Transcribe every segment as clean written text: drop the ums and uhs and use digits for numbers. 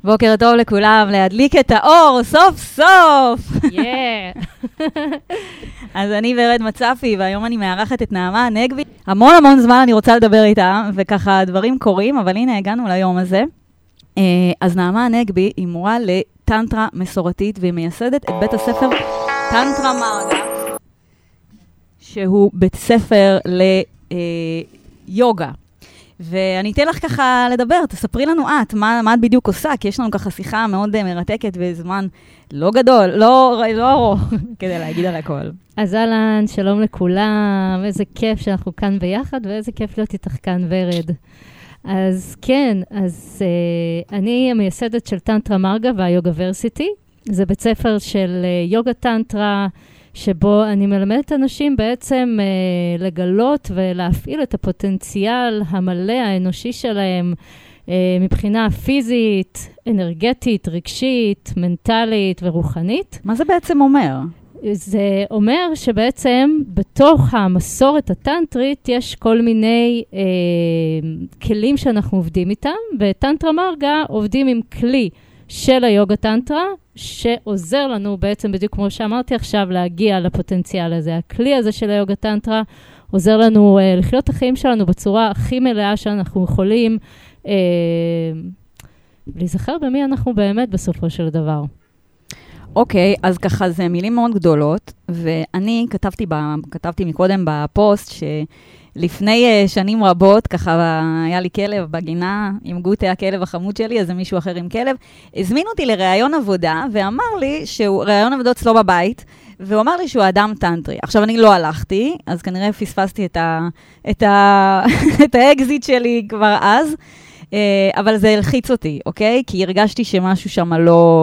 בוקר טוב לכולם, להדליק את האור, סוף סוף! אז אני ורד מצפי, והיום אני מארחת את נעמה הנגבי. המון זמן אני רוצה לדבר איתה, וככה דברים קורים, אבל הנה הגענו ליום הזה. אז נעמה הנגבי היא מורה לטנטרה מסורתית, והיא מייסדת את בית הספר טנטרה מרגה, שהוא בית ספר ליוגה. ואני אתן לך ככה לדבר, תספרי לנו מה את בדיוק עושה, כי יש לנו ככה שיחה מאוד מרתקת וזמן לא גדול, לא ארוך, כדי להגיד על הכל. אז אהלן, שלום לכולם, איזה כיף שאנחנו כאן ביחד, ואיזה כיף להיות איתך כאן ורד. אז כן, אני המייסדת של טנטרה מרגה והיוגה ורסיטי, זה בית ספר של יוגה טנטרה, שבו אני מלמדת אנשים בעצם לגלות ולהפעיל את הפוטנציאל המלא האנושי שלהם מבחינה פיזית, אנרגטית, רגשית, מנטלית ורוחנית. מה זה בעצם אומר? זה אומר שבעצם בתוך המסורת הטנטרית יש כל מיני כלים שאנחנו עובדים איתם, וטנטרה מרגה עובדים עם כלי של היוגה טנטרה, שעוזר לנו בעצם, בדיוק כמו שאמרתי עכשיו, להגיע לפוטנציאל הזה. הכלי הזה של היוגה טנטרה עוזר לנו לחיות את החיים שלנו בצורה הכי מלאה שאנחנו יכולים להיזכר במי אנחנו באמת בסופו של דבר. אוקיי, אז ככה זה מילים מאוד גדולות, ואני כתבתי מקודם בפוסט לפני שנים רבות, ככה היה לי כלב בגינה, עם גוטה הכלב החמוד שלי, אז זה מישהו אחר עם כלב, הזמין אותי לראיון עבודה, ואמר לי שהוא ראיון עבודות אצלו בבית, והוא אמר לי שהוא אדם טנטרי. עכשיו אני לא הלכתי, אז כנראה פספסתי את האקזיט שלי כבר אז, אבל זה הלחיץ אותי, אוקיי? כי הרגשתי שמשהו שם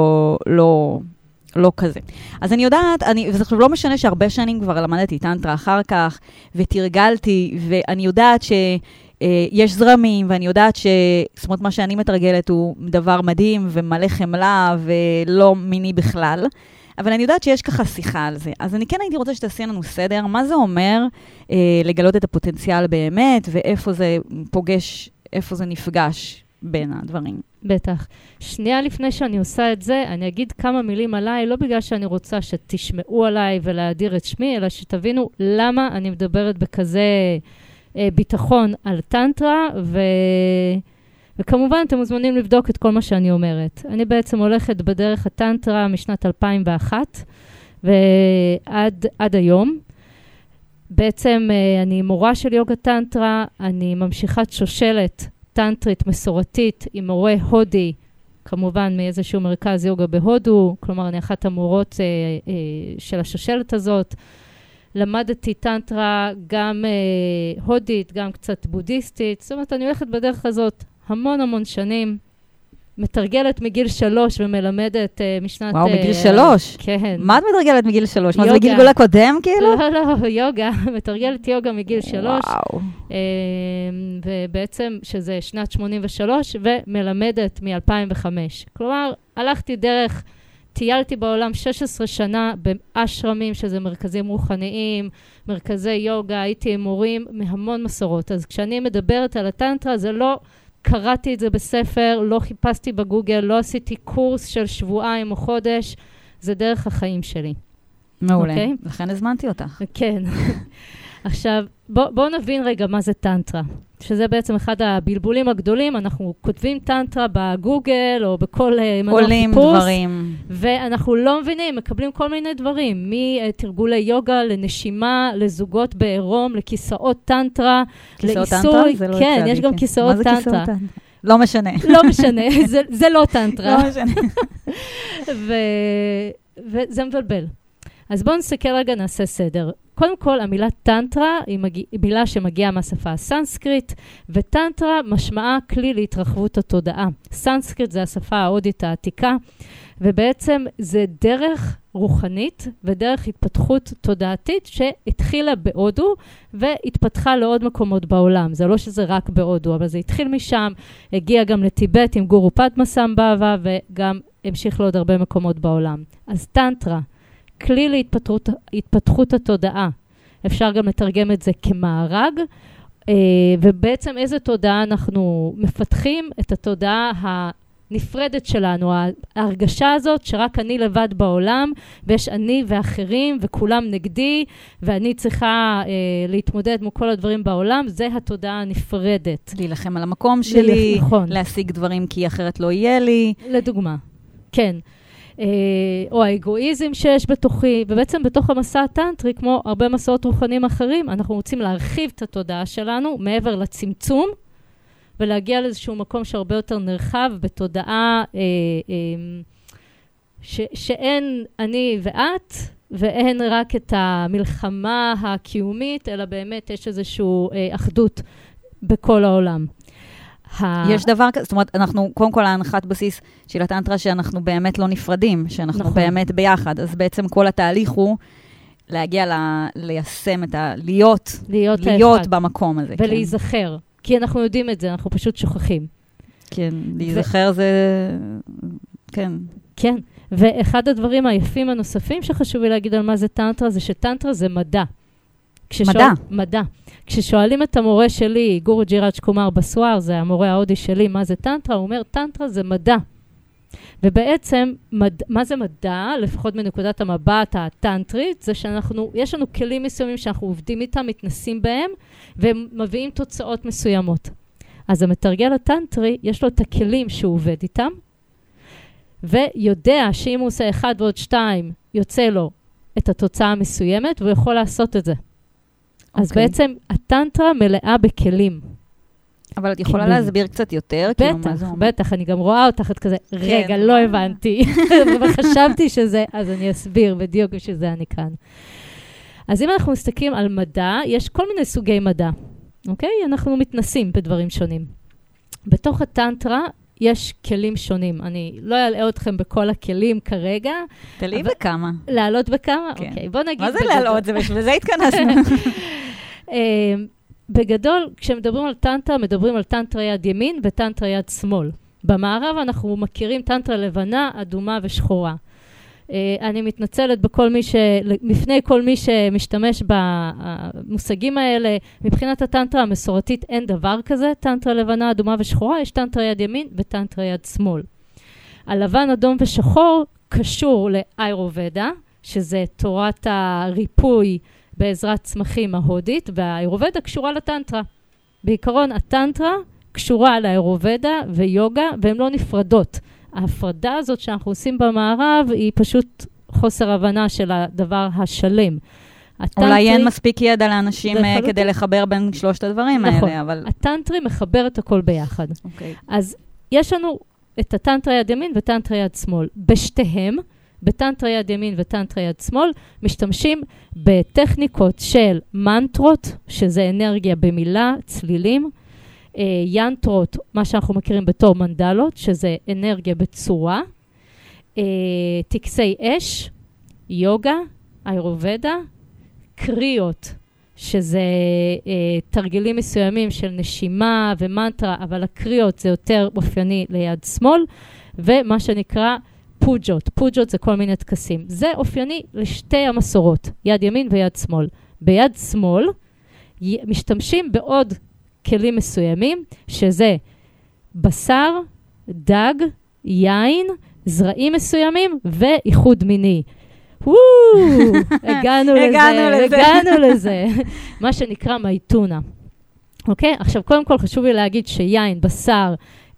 לא כזה. אז אני יודעת, וזה לא משנה שהרבה שנים כבר למדתי טנטרה אחר כך, ותרגלתי, ואני יודעת שיש זרמים, ואני יודעת זאת אומרת, מה שאני מתרגלת הוא דבר מדהים, ומלא חמלה, ולא מיני בכלל. אבל אני יודעת שיש ככה שיחה על זה. אז אני כן הייתי רוצה שתעשי לנו סדר, מה זה אומר לגלות את הפוטנציאל באמת, ואיפה זה פוגש, איפה זה נפגש בין הדברים. בטח. שנייה לפני שאני עושה את זה, אני אגיד כמה מילים עליי, לא בגלל שאני רוצה שתשמעו עליי ולהדיר את שמי, אלא שתבינו למה אני מדברת בכזה ביטחון על טנטרה, וכמובן אתם מוזמנים לבדוק את כל מה שאני אומרת. אני בעצם הולכת בדרך הטנטרה משנת 2001, ועד היום. בעצם אני מורה של יוגה טנטרה, אני ממשיכת שושלת טנטרית מסורתית עם מורה הודי, כמובן מאיזשהו מרכז יוגה בהודו, כלומר אני אחת המורות של השושלת הזאת. למדתי טנטרה גם הודית, גם קצת בודהיסטית, זאת אומרת אני הולכת בדרך הזאת המון שנים, מתרגלת מגיל 3 ומלמדת משנת... וואו, מגיל 3? כן. מה את מתרגלת מגיל 3? מה זה בגלגול הקודם כאילו? לא, יוגה. מתרגלת יוגה מגיל 3. וואו. ובעצם שזה שנת 83 ומלמדת מ-2005. כלומר, הלכתי דרך, טיילתי בעולם 16 שנה באשרמים, שזה מרכזים רוחניים, מרכזי יוגה, הייתי עם מורים מהמון מסורות. אז כשאני מדברת על הטנטרה, זה לא... קראתי את זה בספר, לא חיפשתי בגוגל, לא עשיתי קורס של שבועיים או חודש, זה דרך החיים שלי. מעולה, לכן הזמנתי אותך. כן. עכשיו, בואו נבין רגע מה זה טנטרה, שזה בעצם אחד הבלבולים הגדולים, אנחנו כותבים טנטרה בגוגל או בכל מנוע חיפוש. עולים דברים. ואנחנו לא מבינים, מקבלים כל מיני דברים, מתרגולי יוגה לנשימה, לזוגות בעירום, לכיסאות טנטרה, כיסאות טנטרה? זה לא כן, יש גם כיסאות טנטרה. מה זה כיסאות טנטרה? לא משנה. לא משנה, זה לא טנטרה. לא משנה. וזה מבלבל. אז בואו נסתכל רגע, נעשה סדר. קודם כל, המילה טנטרה היא מילה שמגיעה מהשפה הסנסקריט, וטנטרה משמעה כלי להתרחבות התודעה. סנסקריט זה השפה ההודית העתיקה, ובעצם זה דרך רוחנית ודרך התפתחות תודעתית שהתחילה בהודו והתפתחה לעוד מקומות בעולם. זה לא שזה רק בהודו, אבל זה התחיל משם, הגיע גם לטיבט עם גורו פדמה-סמבהבה, וגם המשיך לעוד הרבה מקומות בעולם. אז טנטרה, כלי להתפתחות התודעה. אפשר גם לתרגם את זה כמארג, ובעצם איזה תודעה אנחנו מפתחים? את התודעה נפרדת שלנו, ההרגשה הזאת שרק אני לבד בעולם, ויש אני ואחרים, וכולם נגדי, ואני צריכה להתמודד מול כל הדברים בעולם, זה התודעה הנפרדת. להילחם על המקום שלי, נכון. להשיג דברים כי אחרת לא יהיה לי. לדוגמה, כן. או האגואיזם שיש בתוכי, ובעצם בתוך המסע הטנטרי, כמו הרבה מסעות רוחניים אחרים, אנחנו רוצים להרחיב את התודעה שלנו מעבר לצמצום, ולהגיע לאיזשהו מקום שהרבה יותר נרחב בתודעה שאין אני ואת, ואין רק את המלחמה הקיומית, אלא באמת יש איזשהו אחדות בכל העולם. יש דבר כזה, זאת אומרת, אנחנו, קודם כל, ההנחת בסיס של הטנטרה, שאנחנו באמת לא נפרדים, שאנחנו נכון. באמת ביחד. אז בעצם כל התהליך הוא להגיע ליישם את להיות במקום הזה. ולהיזכר. כן. כי אנחנו יודעים את זה, אנחנו פשוט שוכחים. כן, להיזכר זה... כן. כן, ואחד הדברים היפים הנוספים שחשוב לי להגיד על מה זה טנטרה, זה שטנטרה זה מדע. מדע. כששואלים את המורה שלי, גורג'י ראג' קומר בסואר, זה המורה ההודי שלי, מה זה טנטרה? הוא אומר, טנטרה זה מדע. ובעצם, מה זה מדע, לפחות מנקודת המבט הטנטרית, זה יש לנו כלים מסוימים שאנחנו עובדים איתם, מתנסים בהם, והם מביאים תוצאות מסוימות. אז המתרגל הטנטרי, יש לו את הכלים שהוא עובד איתם, ויודע שאם הוא עושה 1 ועוד 2, יוצא לו את התוצאה המסוימת, והוא יכול לעשות את זה. אז בעצם הטנטרה מלאה בכלים. אבל את יכולה להסביר קצת יותר? בטח, אני גם רואה אותך את כזה, רגע, לא הבנתי. וחשבתי שזה, אז אני אסביר בדיוק שזה אני כאן. אז אם אנחנו מסתכלים על מדע, יש כל מיני סוגי מדע. אוקיי? אנחנו מתנסים בדברים שונים. בתוך הטנטרה יש כלים שונים. אני לא אעלה אתכם בכל הכלים כרגע. תלוי בכמה. לעלות בכמה? אוקיי, בוא נגיד... מה זה לעלות? זה בשביל זה התכנסנו. בגדול, כשמדברים על טנטרה, מדברים על טנטרה יד ימין וטנטרה יד שמאל. במערב אנחנו מכירים טנטרה לבנה, אדומה ושחורה. אני מתנצלת בפני כל מי שמשתמש במושגים האלה. מבחינת הטנטרה המסורתית אין דבר כזה, טנטרה לבנה, אדומה ושחורה, יש טנטרה יד ימין וטנטרה יד שמאל. הלבן, אדום ושחור קשור לאיירובדה, שזה תורת הריפוי בעזרת צמחים ההודית, והאיירובדה קשורה לטנטרה. בעיקרון, הטנטרה קשורה לאיירובדה ויוגה, והן לא נפרדות. ההפרדה הזאת שאנחנו עושים במערב, היא פשוט חוסר הבנה של הדבר השלם. אולי אין מספיק ידע לאנשים כדי לחבר בין שלושת הדברים האלה, אבל... הטנטרי מחבר את הכל ביחד. אז יש לנו את הטנטרה יד ימין וטנטרה יד שמאל. בשתיהם, בטנטרה יד ימין וטנטרה יד שמאל, משתמשים בטכניקות של מנטרות, שזה אנרגיה במילה, צלילים, ינטרות, מה שאנחנו מכירים בתור מנדלות, שזה אנרגיה בצורה, טקסי אש, יוגה, איירובדה, קריאות, שזה תרגילים מסוימים של נשימה ומנטרה, אבל הקריאות זה יותר אופייני ליד שמאל, ומה שנקרא פוג'ות. פוג'ות זה כל מיני טקסים. זה אופייני לשתי המסורות, יד ימין ויד שמאל. ביד שמאל משתמשים בעוד כלים מסוימים, שזה בשר, דג, יין, זרעים מסוימים ואיחוד מיני. הגענו לזה. מה שנקרא מייטונה. אוקיי? עכשיו, קודם כל חשוב לי להגיד שיין, בשר,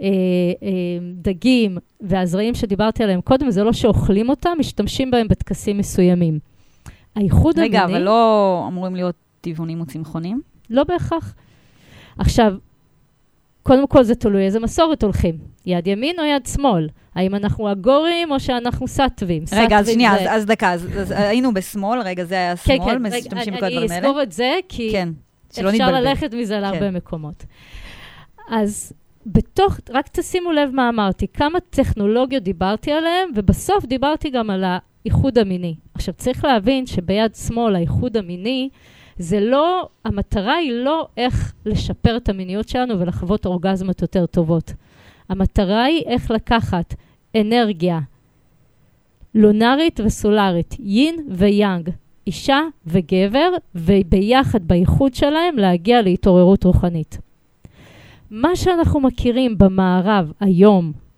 דגים והזרעים שדיברתי עליהם קודם, זה לא שאוכלים אותם, משתמשים בהם בטקסים מסוימים. האיחוד המיני... רגע, אבל לא אמורים להיות טבעונים או צמחונים? לא בהכרח. עכשיו, קודם כל זה תלוי איזה מסורת הולכים. יד ימין או יד שמאל? האם אנחנו אגורים או שאנחנו סטווים? רגע, אז שנייה, אז דקה, אז היינו בשמאל, רגע, זה היה שמאל, משתמשים בכל הדברים האלה? אני אסגור את זה, כי אפשר ללכת מזה להרבה מקומות. אז רק תשימו לב מה אמרתי, כמה טכנולוגיות דיברתי עליהן, ובסוף דיברתי גם על האיחוד המיני. עכשיו, צריך להבין שביד שמאל האיחוד המיני, זה לא, המטרה היא לא איך לשפר את המיניות שלנו ולחוות אורגזמות יותר טובות. המטרה היא איך לקחת אנרגיה לונרית וסולרית, יין ויאנג, אישה וגבר, וביחד בייחוד שלהם להגיע להתעוררות רוחנית. מה שאנחנו מכירים במערב היום,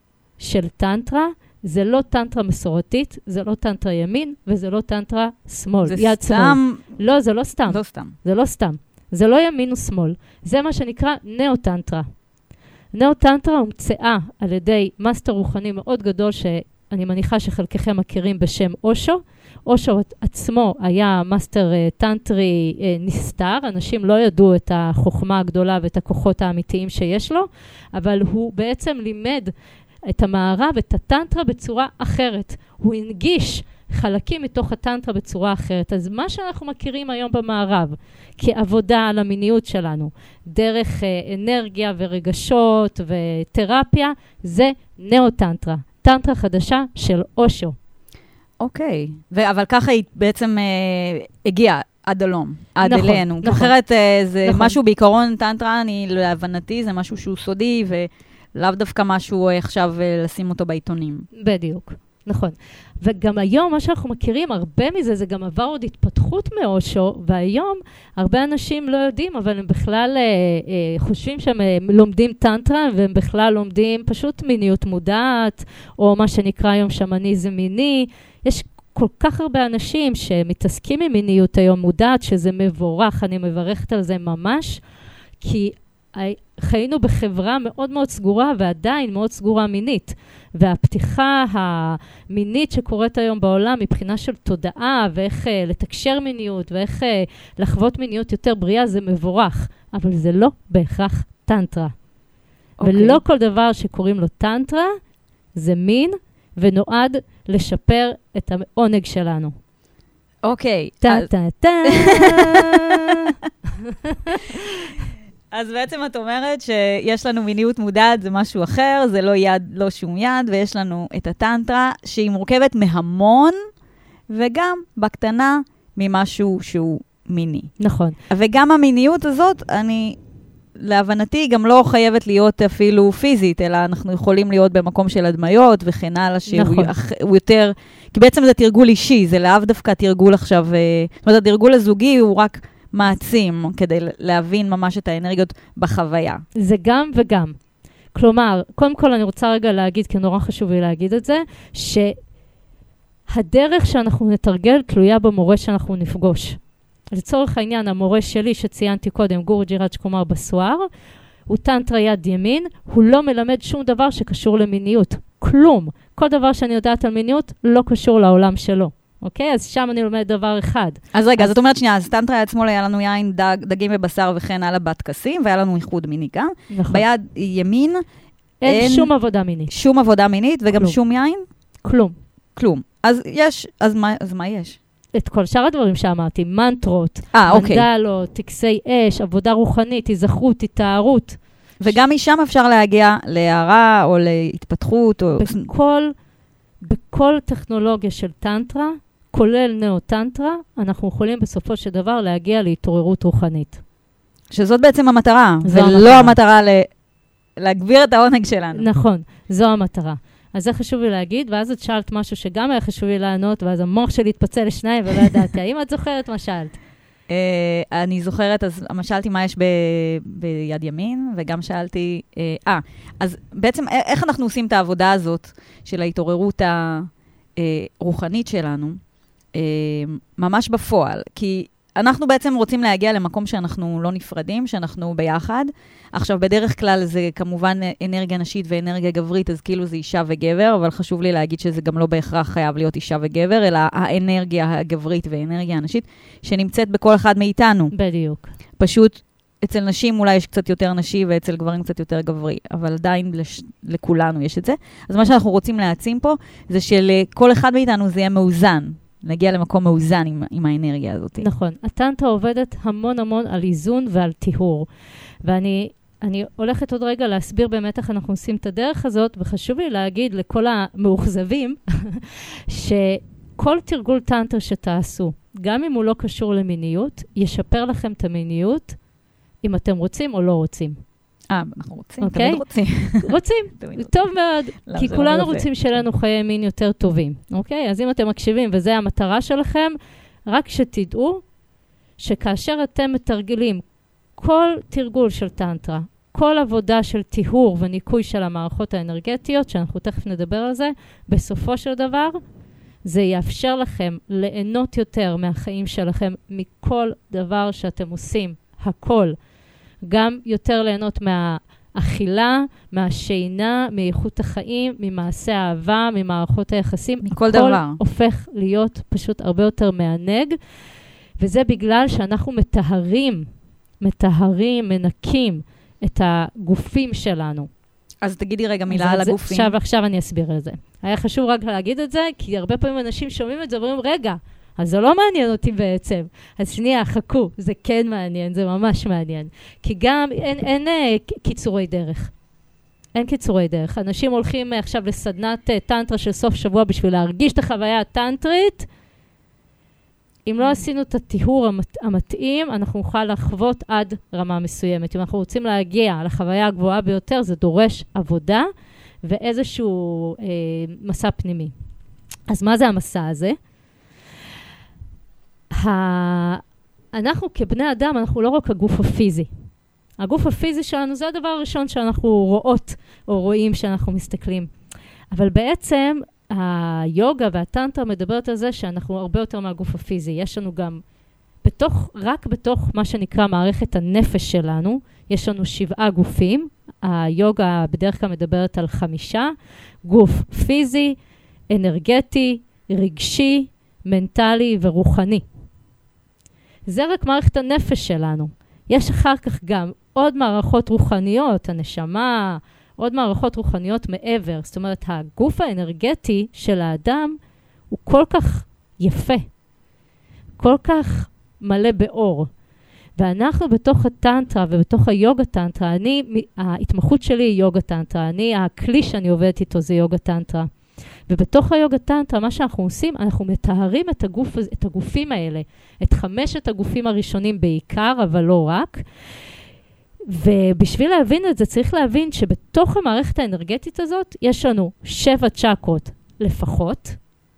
של טנטרה, זה לא טנטרה מסורתית, זה לא טנטרה ימין, וזה לא טנטרה שמאל, זה יד סתם... שמאל. לא, זה לא סתם. לא סתם. זה לא סתם. זה לא ימין ושמאל. זה מה שנקרא נאו-טנטרה. נאו-טנטרה הומצאה על ידי מאסטר רוחני מאוד גדול, שאני מניחה שחלקכם מכירים בשם אושו. אושו עצמו היה מאסטר טנטרי נסתר, אנשים לא ידעו את החוכמה הגדולה ואת הכוחות האמיתיים שיש לו, אבל הוא בעצם לימד את המערב, את הטנטרה בצורה אחרת. הוא הנגיש חלקים מתוך הטנטרה בצורה אחרת. אז מה שאנחנו מכירים היום במערב, כעבודה על המיניות שלנו, דרך אנרגיה ורגשות ותרפיה, זה נאו-טנטרה. טנטרה חדשה של אושו. אוקיי. אבל ככה היא בעצם הגיעה עד הלום, עד אלינו. נכון. אחרת זה משהו בעיקרון טנטרה, להבנתי, זה משהו שהוא סודי, ולאו דווקא משהו עכשיו לשים אותו בעיתונים. בדיוק. נכון. וגם היום, מה שאנחנו מכירים, הרבה מזה, זה גם עבר עוד התפתחות מאושו, והיום הרבה אנשים לא יודעים, אבל הם בכלל חושבים שהם לומדים טנטרה, והם בכלל לומדים פשוט מיניות מודעת, או מה שנקרא היום שמניזם מיני. יש כל כך הרבה אנשים שמתעסקים עם מיניות היום מודעת, שזה מבורך, אני מברכת על זה ממש, כי חיינו בחברה מאוד מאוד סגורה, ועדיין מאוד סגורה מינית. והפתיחה המינית שקורית היום בעולם, מבחינה של תודעה, ואיך לתקשר מיניות, ואיך לחוות מיניות יותר בריאה, זה מבורך. אבל זה לא בהכרח טנטרה. ולא כל דבר שקוראים לו טנטרה, זה מין, ונועד לשפר את העונג שלנו. אוקיי. טה-טה-טה. אז בעצם את אומרת שיש לנו מיניות מודעת, זה משהו אחר, זה לא יד, לא שום יד, ויש לנו את הטנטרה, שהיא מורכבת מהמון, וגם בקטנה ממשהו שהוא מיני. נכון. וגם המיניות הזאת, להבנתי, גם לא חייבת להיות אפילו פיזית, אלא אנחנו יכולים להיות במקום של הדמיות וכן הלאה, שהוא יותר, כי בעצם זה תרגול אישי, זה לאו דווקא תרגול עכשיו, זאת אומרת, התרגול הזוגי הוא רק מעצים, כדי להבין ממש את האנרגיות בחוויה. זה גם וגם. כלומר, קודם כל אני רוצה רגע להגיד, כי נורא חשוב לי להגיד את זה, שהדרך שאנחנו נתרגל תלויה במורה שאנחנו נפגוש. לצורך העניין, המורה שלי שציינתי קודם, גורג'י ראג' קומר בסואר, הוא טנטרה יד ימין, הוא לא מלמד שום דבר שקשור למיניות. כלום. כל דבר שאני יודעת על מיניות לא קשור לעולם שלו. אוקיי? אז שם אני לומד דבר אחד. אז רגע, זאת אומרת שנייה, אז טנטרה עצמו היה לנו יין, דגים ובשר וכן הלאה בטקסים, והיה לנו איחוד מיני גם. נכון. ביד ימין אין שום עבודה מינית. שום עבודה מינית, וגם שום יין? כלום. כלום. אז יש, אז מה יש? את כל שאר הדברים שאמרתי, מנטרות, אוקיי. מנדלות, טקסי אש, עבודה רוחנית, היזכרות, התארות. וגם משם אפשר להגיע להערה או להתפתחות. או... בכל טכנולוגיה של טנטרה, כולל נאו-טנטרה, אנחנו יכולים בסופו של דבר להגיע להתעוררות רוחנית. שזאת בעצם המטרה, ולא המטרה להגביר את העונג שלנו. נכון, זו המטרה. אז זה חשוב לי להגיד, ואז את שאלת משהו שגם היה חשוב לי לענות, ואז המוח שלי התפצל לשניים ולא ידעתי. האם את זוכרת מה שאלת? אני זוכרת, אז שאלתי מה יש ביד ימין, וגם שאלתי, אז בעצם איך אנחנו עושים את העבודה הזאת של ההתעוררות הרוחנית שלנו, ממש בפועל, כי אנחנו בעצם רוצים להגיע למקום שאנחנו לא נפרדים, שאנחנו ביחד. עכשיו, בדרך כלל זה כמובן אנרגיה נשית ואנרגיה גברית, אז כאילו זה אישה וגבר, אבל חשוב לי להגיד שזה גם לא בהכרח חייב להיות אישה וגבר, אלא האנרגיה הגברית והאנרגיה הנשית, שנמצאת בכל אחד מאיתנו. בדיוק. פשוט אצל נשים אולי יש קצת יותר נשי, ואצל גברים קצת יותר גברי, אבל עדיין לכולנו יש את זה. אז מה שאנחנו רוצים להעצים פה, זה שלכל אחד מאיתנו זה יהיה מאוזן. נגיע למקום מאוזן עם האנרגיה הזאת. נכון. הטנטרה עובדת המון המון על איזון ועל טיהור. ואני הולכת עוד רגע להסביר באמת איך אנחנו עושים את הדרך הזאת, וחשוב לי להגיד לכל המאוכזבים, שכל תרגול טנטרה שתעשו, גם אם הוא לא קשור למיניות, ישפר לכם את המיניות, אם אתם רוצים או לא רוצים. אנחנו רוצים, תמיד רוצים. רוצים, טוב מאוד, כי כולנו רוצים שלנו חיי מין יותר טובים, אוקיי? אז אם אתם מקשיבים וזה המטרה שלכם, רק שתדעו שכאשר אתם מתרגלים כל תרגול של טנטרה, כל עבודה של טיהור וניקוי של המערכות האנרגטיות, שאנחנו תכף נדבר על זה, בסופו של דבר, זה יאפשר לכם ליהנות יותר מהחיים שלכם, מכל דבר שאתם עושים, הכל. גם יותר ליהנות מהאכילה, מהשינה, מאיכות החיים, ממעשה האהבה, ממערכות היחסים. מכל דבר. הכל הופך להיות פשוט הרבה יותר מענג, וזה בגלל שאנחנו מטהרים, מנקים את הגופים שלנו. אז תגידי רגע מילה על הגופים. עכשיו אני אסביר את זה. היה חשוב רק להגיד את זה, כי הרבה פעמים אנשים שומעים את זה ואומרים, רגע, אז זה לא מעניין אותי בעצם. אז שנייה, חכו, זה כן מעניין, זה ממש מעניין. כי גם אין קיצורי דרך. אין קיצורי דרך. אנשים הולכים עכשיו לסדנת טנטרה של סוף שבוע בשביל להרגיש את החוויה הטנטרית. אם לא עשינו את הטיהור המתאים, אנחנו נוכל לחוות עד רמה מסוימת. אם אנחנו רוצים להגיע לחוויה הגבוהה ביותר, זה דורש עבודה ואיזשהו מסע פנימי. אז מה זה המסע הזה? אנחנו כבני אדם, אנחנו לא רק הגוף הפיזי. הגוף הפיזי שלנו זה הדבר הראשון שאנחנו רואות או רואים שאנחנו מסתכלים. אבל בעצם היוגה והטנטרה מדברת על זה שאנחנו הרבה יותר מהגוף הפיזי. יש לנו גם, רק בתוך מה שנקרא מערכת הנפש שלנו, יש לנו 7 גופים. היוגה בדרך כלל מדברת על 5, גוף פיזי, אנרגטי, רגשי, מנטלי ורוחני. זה רק מערכת הנפש שלנו. יש אחר כך גם עוד מערכות רוחניות, הנשמה, עוד מערכות רוחניות מעבר. זאת אומרת, הגוף האנרגטי של האדם הוא כל כך יפה, כל כך מלא באור. ואנחנו בתוך הטנטרה ובתוך היוגה טנטרה, ההתמחות שלי היא יוגה טנטרה, הכלי שאני עובדת איתו זה יוגה טנטרה. ובתוך היוגה טנטרה, מה שאנחנו עושים, אנחנו מטהרים את הגופים האלה, את 5 הגופים הראשונים בעיקר, אבל לא רק. ובשביל להבין את זה, צריך להבין שבתוך המערכת האנרגטית הזאת, יש לנו 7 צ'קרות לפחות,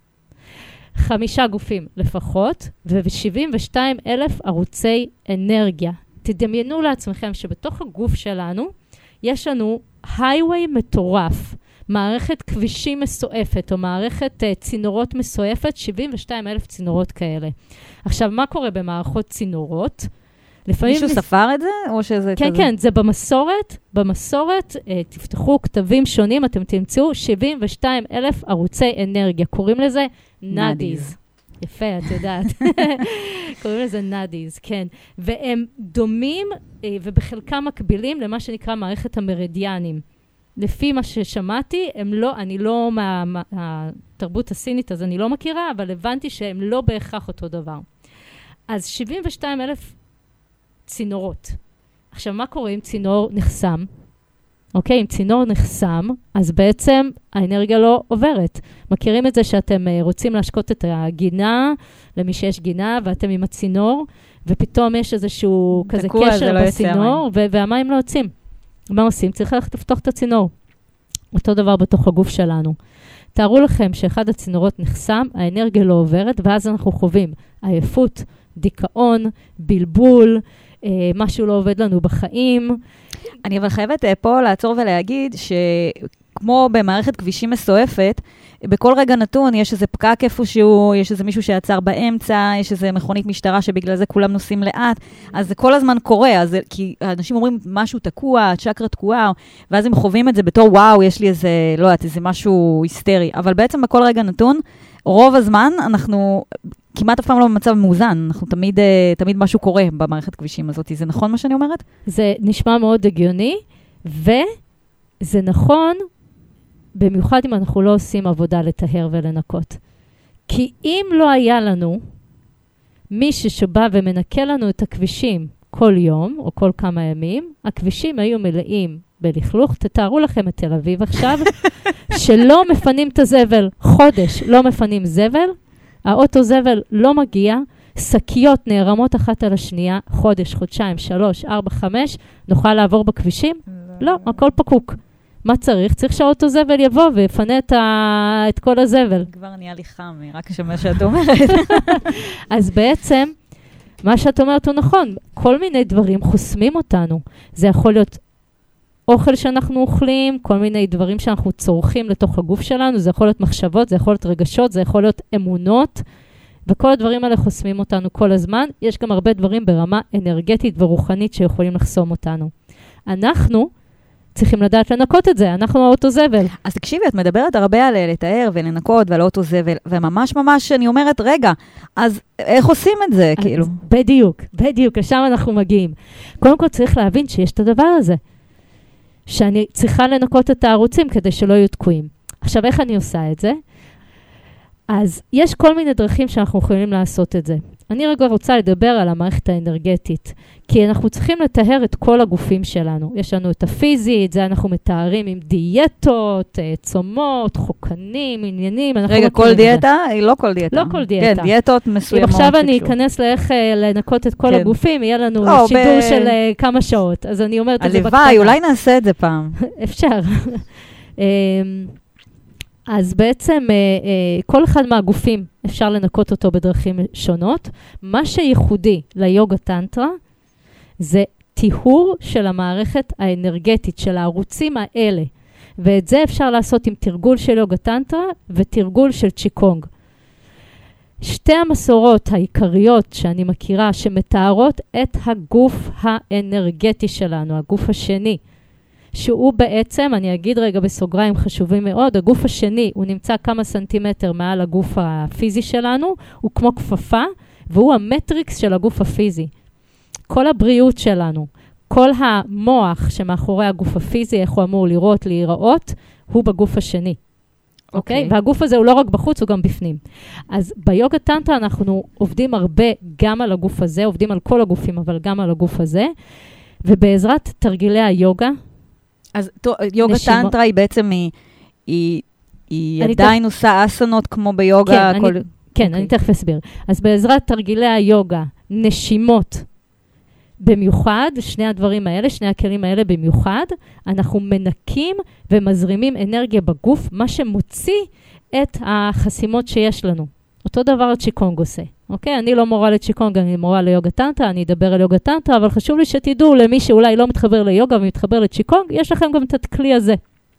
5 גופים לפחות, ו-72,000 ערוצי אנרגיה. תדמיינו לעצמכם שבתוך הגוף שלנו, יש לנו הייווי מטורף, מערכת כבישים מסועפת, או מערכת צינורות מסועפת, 72,000 צינורות כאלה. עכשיו, מה קורה במערכות צינורות? מישהו ספר את זה? או שזה כן, כזה? כן, זה במסורת. במסורת, תפתחו כתבים שונים, אתם תמצאו 72,000 ערוצי אנרגיה. קוראים לזה נאדיז. יפה, את יודעת. קוראים לזה נאדיז, כן. והם דומים, ובחלקם מקבילים למה שנקרא מערכת המרידיאנים. לפי מה ששמעתי, אני לא מהתרבות הסינית, אז אני לא מכירה, אבל הבנתי שהם לא בהכרח אותו דבר. אז 72,000 צינורות. עכשיו, מה קורה אם צינור נחסם? אוקיי, אם צינור נחסם, אז בעצם האנרגיה לא עוברת. מכירים את זה שאתם רוצים להשקות את הגינה, למי שיש גינה, ואתם עם הצינור, ופתאום יש איזשהו כזה קשר בצינור, והמים לא יוצאים. מה עושים? צריך ללכת לפתוח את הצינור. אותו דבר בתוך הגוף שלנו. תארו לכם שאחד הצינורות נחסם, האנרגיה לא עוברת, ואז אנחנו חווים עייפות, דיכאון, בלבול, משהו לא עובד לנו בחיים. אני אבל חייבת פה לעצור ולהגיד שכמו במערכת כבישים מסועפת, בכל רגע נתון יש איזה פקק איפשהו, יש איזה מישהו שיעצר באמצע, יש איזה מכונית משטרה שבגלל זה כולם נוסעים לאט, אז זה כל הזמן קורה, כי האנשים אומרים משהו תקוע, צ'קרה תקועה, ואז הם חווים את זה בתור וואו, יש לי איזה, לא יודעת, איזה משהו היסטרי, אבל בעצם בכל רגע נתון, רוב הזמן אנחנו כמעט אף פעם לא במצב מאוזן, אנחנו תמיד משהו קורה במערכת כבישים הזאת, זה נכון מה שאני אומרת? זה נשמע מאוד הגיוני, וזה נכון, במיוחד אם אנחנו לא עושים עבודה לטהר ולנקות. כי אם לא היה לנו מישהו שבא ומנקה לנו את הכבישים כל יום, או כל כמה ימים, הכבישים היו מלאים בלכלוך. תתארו לכם את תל אביב עכשיו, שלא מפנים את הזבל. חודש לא מפנים זבל, האוטו זבל לא מגיע, שקיות נערמות אחת על השנייה, חודש, חודשיים, 3, 4, 5, נוכל לעבור בכבישים? לא, הכל פקוק. מה צריך? צריך שהאוטו זבל יבוא ויפנה את כל הזבל. כבר נהיה לי חם, רק שמה שאת אומרת. אז בעצם, מה שאת אומרת הוא נכון, כל מיני דברים חוסמים אותנו. זה יכול להיות אוכל שאנחנו אוכלים, כל מיני דברים שאנחנו צורכים לתוך הגוף שלנו, זה יכול להיות מחשבות, זה יכול להיות רגשות, זה יכול להיות אמונות, וכל הדברים האלה חוסמים אותנו כל הזמן. יש גם הרבה דברים ברמה אנרגטית ורוחנית שיכולים לחסום אותנו. אנחנו צריכים לדעת לנקות את זה, אנחנו האוטו-זבל. אז תקשיבי, את מדברת הרבה על לתאר ולנקות ועל אוטו-זבל, וממש ממש אני אומרת, רגע, אז איך עושים את זה, כאילו? בדיוק, לשם אנחנו מגיעים. קודם כל צריך להבין שיש את הדבר הזה, שאני צריכה לנקות את הערוצים כדי שלא יהיו תקועים. עכשיו, איך אני עושה את זה? אז יש כל מיני דרכים שאנחנו יכולים לעשות את זה. אני רגע רוצה לדבר על המערכת האנרגטית, כי אנחנו צריכים לתאר את כל הגופים שלנו. יש לנו את הפיזית, זה אנחנו מתארים עם דיאטות, צומות, חוקנים, עניינים. רגע, כל דיאטה? היא לא כל דיאטה. לא כל דיאטה. כן, דיאטות מסוימות. אם עכשיו אני אכנס לאיך לנקות את כל הגופים, יהיה לנו שידור של כמה שעות. אז אני אומרת את זה בקטנה. הלוואי, אולי נעשה את זה פעם. אפשר. אז בעצם כל אחד מהגופים אפשר לנקות אותו בדרכים שונות. מה שייחודי ליוגה טנטרה זה טיהור של המערכת האנרגטית, של הערוצים האלה. ואת זה אפשר לעשות עם תרגול של יוגה טנטרה ותרגול של צ'יקונג. שתי המסורות העיקריות שאני מכירה שמתארות את הגוף האנרגטי שלנו, הגוף השני. שהוא בעצם, אני אגיד רגע בסוגריים חשובים מאוד, הגוף השני, הוא נמצא כמה סנטימטר מעל הגוף הפיזי שלנו, הוא כמו כפפה, והוא המטריקס של הגוף הפיזי. כל הבריאות שלנו, כל המוח שמאחורי הגוף הפיזי, איך הוא אמור לראות, להיראות, הוא בגוף השני. אוקיי? והגוף הזה הוא לא רק בחוץ, הוא גם בפנים. אז ביוגה טנטרה אנחנו עובדים הרבה גם על הגוף הזה, עובדים על כל הגופים, אבל גם על הגוף הזה, ובעזרת תרגילי היוגה, אז יוגה טנטרה היא בעצם, היא עדיין עושה אסנות כמו ביוגה? כן, אני תכף אסביר. אז בעזרת תרגילי היוגה, נשימות במיוחד, שני הדברים האלה, שני הכלים האלה במיוחד, אנחנו מנקים ומזרימים אנרגיה בגוף, מה שמוציא את החסימות שיש לנו. אותו דבר הצ'יקונג עושה. אוקיי? אני לא מורה לצ'יקונג, אני מורה ליוגה טנטרה, אני אדבר על יוגה טנטרה, אבל חשוב לי שתדעו למי שאולי לא מתחבר ליוגה ומתחבר לצ'יקונג, יש לכם גם את הכלי הזה.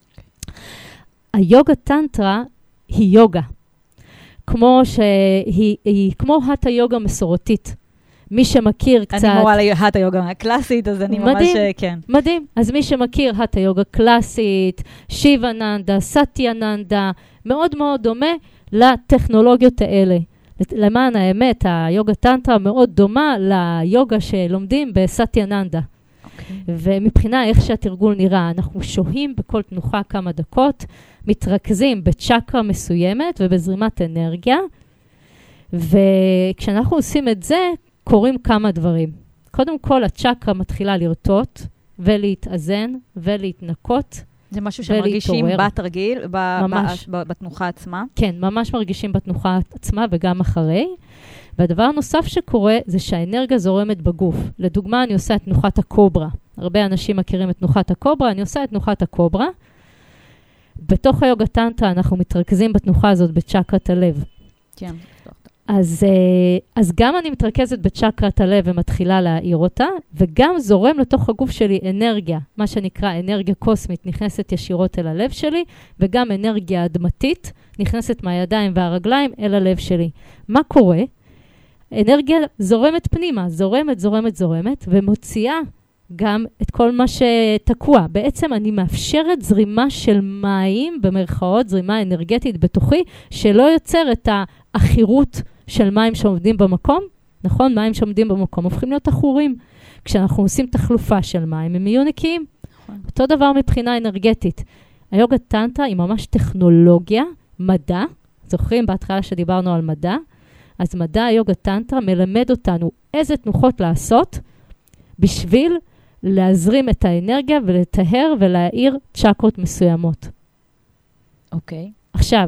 היוגה טנטרה היא יוגה. כמו שהיא כמו הטה יוגה מסורתית. מי שמכיר קצת... אני מורה להטה יוגה הקלאסית, אז אני ממש... כן. מדהים. אז מי שמכיר הטה יוגה קלאסית, שיבאננדה, סטיאננדה, מאוד מאוד דומה לטכנולוגיות האלה. למען האמת, היוגה טנטרה מאוד דומה ליוגה שלומדים בסטיאננדה. ומבחינה איך שהתרגול נראה, אנחנו שוהים בכל תנוחה כמה דקות, מתרכזים בצ'קרה מסוימת ובזרימת אנרגיה, וכשאנחנו עושים את זה, קורים כמה דברים. קודם כל, הצ'קרה מתחילה לרטוט ולהתאזן ולהתנקות. זה משהו שמרגישים בתרגיל, בתנוחה עצמה? כן, ממש מרגישים בתנוחה עצמה וגם אחרי. והדבר הנוסף שקורה זה שהאנרגיה זורמת בגוף. לדוגמה, אני עושה את תנוחת הקוברה. הרבה אנשים מכירים את תנוחת הקוברה, אני עושה את תנוחת הקוברה. בתוך היוגה טנטרה אנחנו מתרכזים בתנוחה הזאת בצ'קרת הלב. כן. אז גם אני מתרכזת בצ'קרת הלב ומתחילה להעיר אותה, וגם זורם לתוך הגוף שלי אנרגיה, מה שנקרא אנרגיה קוסמית, נכנסת ישירות אל הלב שלי, וגם אנרגיה אדמתית, נכנסת מהידיים והרגליים אל הלב שלי. מה קורה? אנרגיה זורמת פנימה, זורמת, ומוציאה גם את כל מה שתקוע. בעצם אני מאפשרת זרימה של מים, במרכאות, זרימה אנרגטית בתוכי, שלא יוצר את האחירות של מים שעומדים במקום. נכון? מים שעומדים במקום הופכים להיות אחורים. כשאנחנו עושים תחלופה של מים, הם יהיו נקיים. אותו דבר מבחינה אנרגטית. היוגה טנטרה היא ממש טכנולוגיה, מדע. זוכרים בהתחלה שדיברנו על מדע? אז מדע היוגה טנטרה מלמד אותנו איזה תנוחות לעשות בשביל להזרים את האנרגיה ולטהר ולהאיר צ'קרות מסוימות. אוקיי. עכשיו,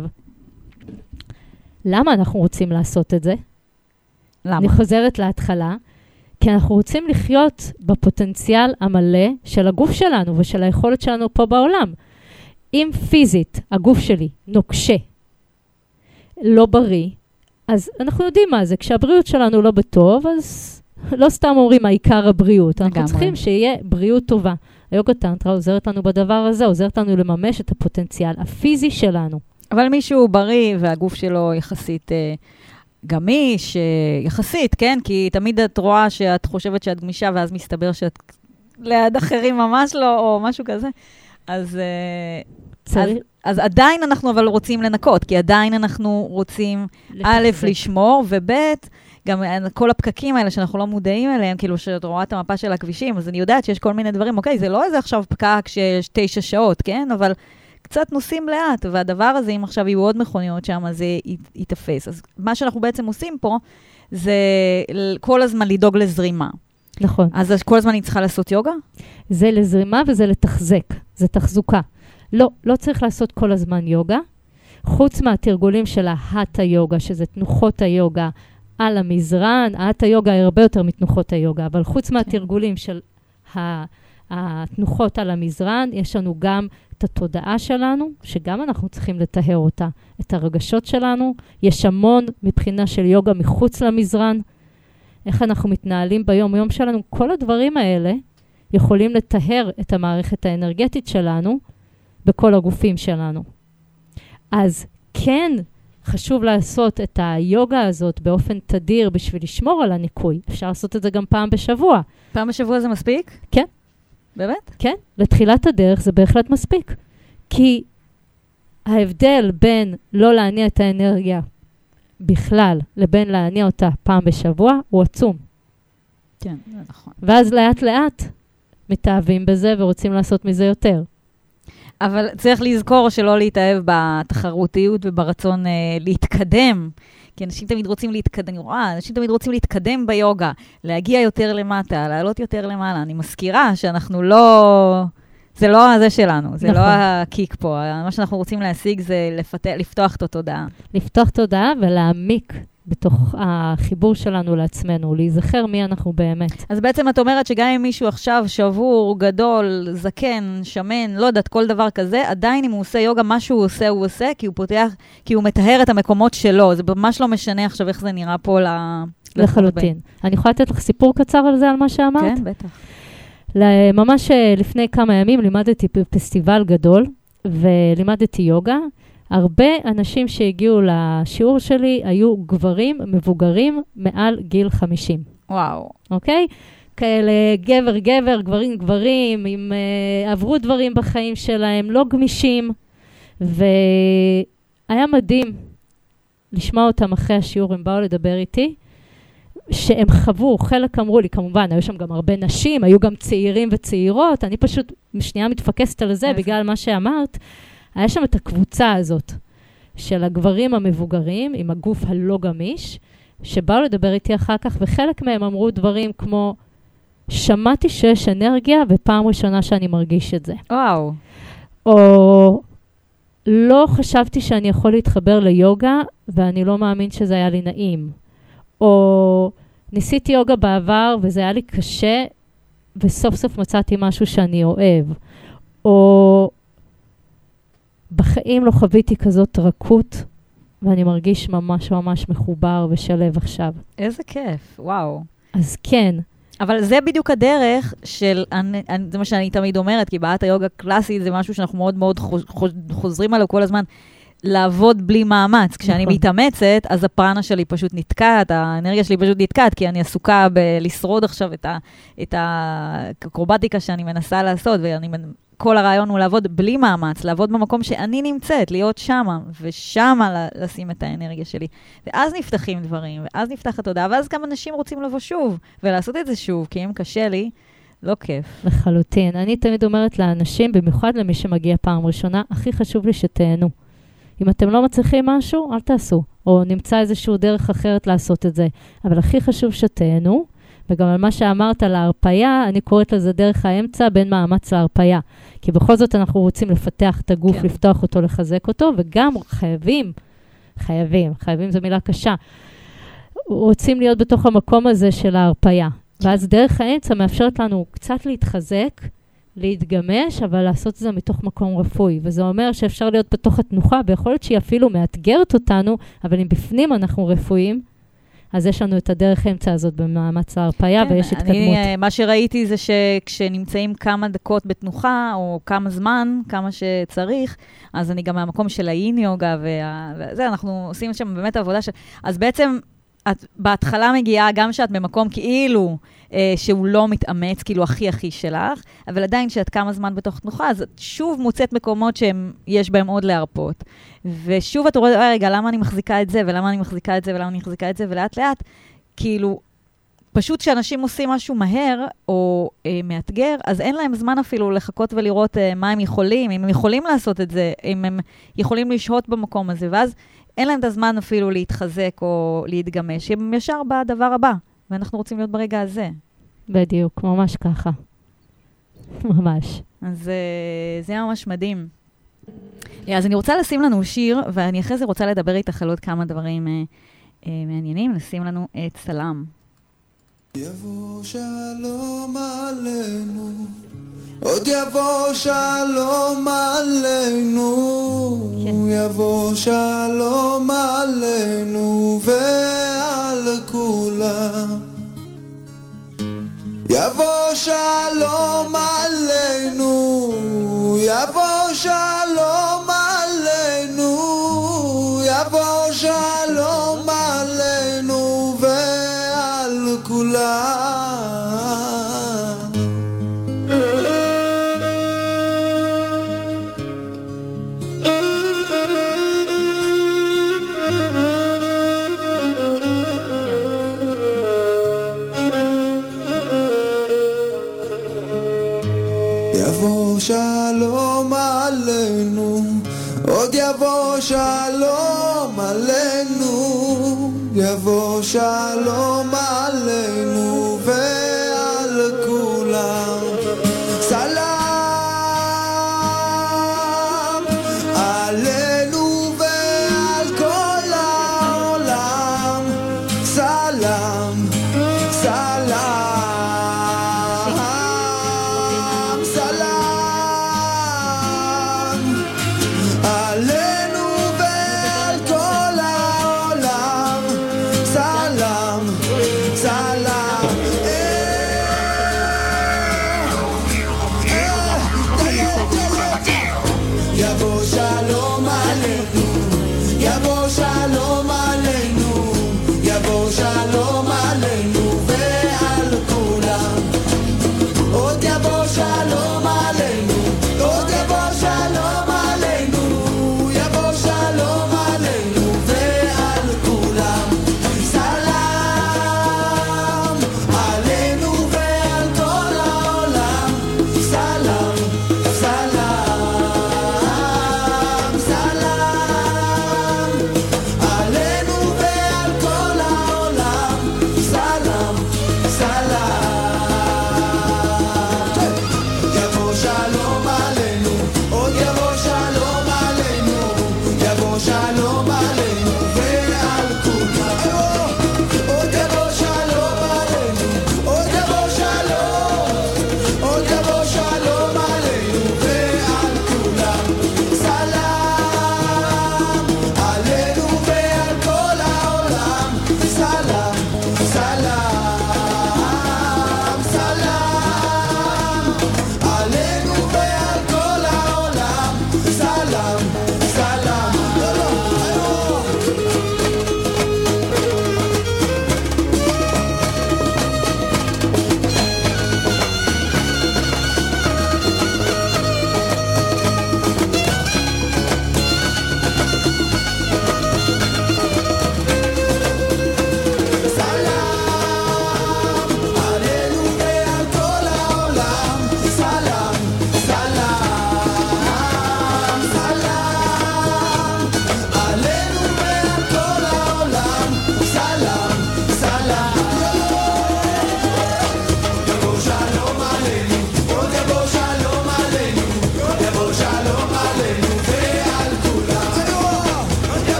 למה אנחנו רוצים לעשות את זה? למה? אני חוזרת להתחלה, כי אנחנו רוצים לחיות בפוטנציאל המלא של הגוף שלנו ושל היכולת שלנו פה בעולם. אם פיזית הגוף שלי נוקשה, לא בריא, אז אנחנו יודעים מה זה. כשהבריאות שלנו לא בטוב, אז לא סתם אומרים העיקר הבריאות. אנחנו צריכים שיהיה בריאות טובה. היוגה טנטרה עוזרת לנו בדבר הזה, עוזרת לנו לממש את הפוטנציאל הפיזי שלנו. אבל מישהו בריא והגוף שלו יחסית גמיש, יחסית, כן? כי תמיד את רואה שאת חושבת שאת גמישה, ואז מסתבר שאת ליד אחרים ממש לא, או משהו כזה. אז עדיין אנחנו אבל רוצים לנקות, כי עדיין אנחנו רוצים א', לשמור, וב', גם כל הפקקים האלה שאנחנו לא מודעים אליהם, כאילו שאת רואה את המפה של הכבישים, אז אני יודעת שיש כל מיני דברים, אוקיי, זה לא איזה עכשיו פקק שיש 9 שעות, כן? אבל קצת נוסעים לאט, והדבר הזה, אם עכשיו יהיו עוד מכוניות שם, אז זה יתאפס. אז מה שאנחנו בעצם עושים פה, זה כל הזמן לדאוג לזרימה. נכון. אז כל הזמן אני צריכה לעשות יוגה? זה לזרימה וזה לתחזק, זה תחזוקה. לא צריך לעשות כל הזמן יוגה, חוץ מהתרגולים של ההטה יוגה, שזה תנוחות היוגה על המזרן, ההטה יוגה היא הרבה יותר מתנוחות היוגה, אבל חוץ מהתרגולים של התנוחות על המזרן, יש לנו גם את התודעה שלנו, שגם אנחנו צריכים לטהר אותה, את הרגשות שלנו, יש המון מבחינה של יוגה מחוץ למזרן, איך אנחנו מתנהלים ביום-יום שלנו, כל הדברים האלה יכולים לטהר את המערכת האנרגטית שלנו, בכל הגופים שלנו. אז כן, חשוב לעשות את היוגה הזאת באופן תדיר בשביל לשמור על הניקוי. אפשר לעשות את זה גם פעם בשבוע. פעם בשבוע זה מספיק? כן. באמת? כן. לתחילת הדרך זה בהחלט מספיק. כי ההבדל בין לא להניע את האנרגיה בכלל לבין להניע אותה פעם בשבוע הוא עצום. כן, זה נכון. ואז לאט לאט מתאהבים בזה ורוצים לעשות מזה יותר. אבל צריך לזכור שלא להתאהב בתחרותיות וברצון להתקדם, כי אנשים תמיד רוצים להתקדם, אנשים תמיד רוצים להתקדם ביוגה, להגיע יותר למטה, לעלות יותר למעלה. אני מזכירה שאנחנו לא, זה לא זה שלנו, זה נכון. לא הקיק פה. מה שאנחנו רוצים להשיג זה לפתוח את התודעה. לפתוח תודעה ולהעמיק בתוך החיבור שלנו לעצמנו, להיזכר מי אנחנו באמת. אז בעצם את אומרת שגם אם מישהו עכשיו שבור, גדול, זקן, שמן, לא יודעת, כל דבר כזה, עדיין אם הוא עושה יוגה, מה שהוא עושה, הוא עושה, כי הוא פותח, כי הוא מטהר את המקומות שלו. זה ממש לא משנה עכשיו איך זה נראה פה לחלוטין. אני יכולה לתת לך סיפור קצר על זה, על מה שאמרת? כן, בטח. ממש לפני כמה ימים לימדתי בפסטיבל גדול, ולימדתי יוגה, הרבה אנשים שהגיעו לשיעור שלי היו גברים מבוגרים מעל גיל 50. וואו. אוקיי? כאלה גבר, גברים, עברו דברים בחיים שלהם, לא גמישים. והיה מדהים לשמוע אותם אחרי השיעור, הם באו לדבר איתי, שהם חוו, חלק אמרו לי, כמובן, היו שם גם הרבה נשים, היו גם צעירים וצעירות, אני פשוט שנייה מתפקסת על זה בגלל מה שאמרת, היה שם את הקבוצה הזאת של הגברים המבוגרים עם הגוף הלא גמיש, שבאו לדבר איתי אחר כך, וחלק מהם אמרו דברים כמו, שמעתי שיש אנרגיה ופעם ראשונה שאני מרגיש את זה. וואו. או לא חשבתי שאני יכול להתחבר ליוגה, ואני לא מאמין שזה היה לי נעים. או ניסיתי יוגה בעבר וזה היה לי קשה, וסוף סוף מצאתי משהו שאני אוהב. או בחיים לא חוויתי כזאת רכות, ואני מרגיש ממש ממש מחובר ושלב עכשיו. איזה כיף, וואו. אז כן. אבל זה בדיוק הדרך של, זה מה שאני תמיד אומרת, כי בעת היוגה קלאסית זה משהו שאנחנו מאוד מאוד חוזרים עליו כל הזמן, לעבוד בלי מאמץ. כשאני מתאמצת, אז הפרנה שלי פשוט נתקעת, האנרגיה שלי פשוט נתקעת, כי אני עסוקה בלשרוד עכשיו את הקרובטיקה שאני מנסה לעשות, כל הרעיון הוא לעבוד בלי מאמץ, לעבוד במקום שאני נמצאת, להיות שמה, ושמה לשים את האנרגיה שלי. ואז נפתחים דברים, ואז נפתח התודעה, ואז גם אנשים רוצים לבוא שוב, ולעשות את זה שוב, כי אם קשה לי, לא כיף. לחלוטין. אני תמיד אומרת לאנשים, במיוחד למי שמגיע פעם ראשונה, הכי חשוב לי שתהנו. אם אתם לא מצליחים משהו, אל תעשו. או נמצא איזשהו דרך אחרת לעשות את זה. אבל הכי חשוב שתהנו, וגם על מה שאמרת על ההרפיה, אני קוראת לזה דרך האמצע בין מאמץ להרפיה. כי בכל זאת אנחנו רוצים לפתח את הגוף, לפתוח אותו, לחזק אותו, וגם חייבים זו מילה קשה, רוצים להיות בתוך המקום הזה של ההרפיה. ואז דרך האמצע מאפשרת לנו קצת להתחזק, להתגמש, אבל לעשות את זה מתוך מקום רפואי. וזה אומר שאפשר להיות בתוך התנוחה, ויכול להיות שהיא אפילו מאתגרת אותנו, אבל אם בפנים אנחנו רפואיים, אז יש לנו את הדרך האמצע הזאת במאמץ ההרפאיה, ויש התקדמות. מה שראיתי זה שכשנמצאים כמה דקות בתנוחה, או כמה זמן, כמה שצריך, אז אני גם מהמקום של האין-יוגה, וזה, אנחנו עושים שם באמת עבודה אז בעצם, את בהתחלה מגיעה גם שאת במקום כאילו שהוא לא מתאמץ, כאילו הכי שלך, אבל עדיין שאת כמה זמן בתוך תנוחה, אז את שוב מוצאת מקומות שיש בהם עוד להרפות. ושוב את רואה, רגע, למה אני מחזיקה את זה, ולמה אני מחזיקה את זה, ולמה אני מחזיקה את זה, ולאט לאט, כאילו, פשוט שאנשים עושים משהו מהר, או מאתגר, אז אין להם זמן אפילו לחכות ולראות מה הם יכולים, אם הם יכולים לעשות את זה, אם הם יכולים לשהות במקום הזה, ואז אין להם את הזמן אפילו להתחזק או להתגמש, הם ישר בדבר הבא, ואנחנו רוצים להיות ברגע הזה. בדיוק, ממש ככה. ממש. אז זה ממש מדהים. אז אני רוצה לשים לנו שיר, ואני אחרי זה רוצה לדבר איתך על עוד כמה דברים מעניינים, נשים לנו את סלאם. יבוא שלום עלינו, עוד יבוא שלום עלינו, יבוא שלום עלינו ועל כולם. יבוא שלום עלינו, יבוא שלום עלינו, יבוא שלום עלינו ועל כולם. יבוא שלום עלינו, עוד יבוא שלום עלינו, יבוא שלום עלינו ועל כולם. סלאם עלינו ועל כל העולם, סלאם, סלאם. עלינו